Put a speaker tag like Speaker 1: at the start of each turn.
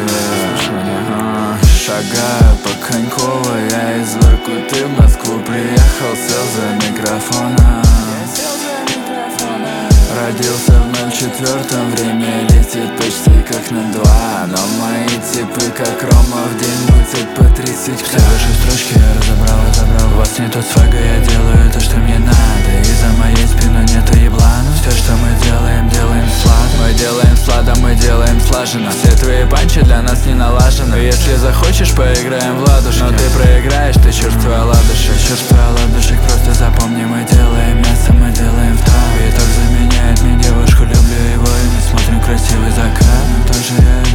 Speaker 1: Шагаю по Коньковой, я из Воркуты в Москву приехал, сел за микрофоном. Родился в 04-м, время летит почти как на 2. Но мои типы как Рома в день мутят по 30. Все ваши строчки я разобрал. У вас не тот свага, я делаю то, что мне надо. И за моей спиной нет еблана. Все, что мы делаем, делаем сладко. Мы делаем сладо, мы делаем слаженно. Все твои панчи для нас не налажены. Если захочешь, поиграем в ладушки. Но ты проиграешь, ты чертовый оладушек. Чертовый оладушек, просто запомни. Мы делаем мясо, мы делаем втрав. И так заменяет мне девушку, люблю его. И мы смотрим красивый закат. Но тоже я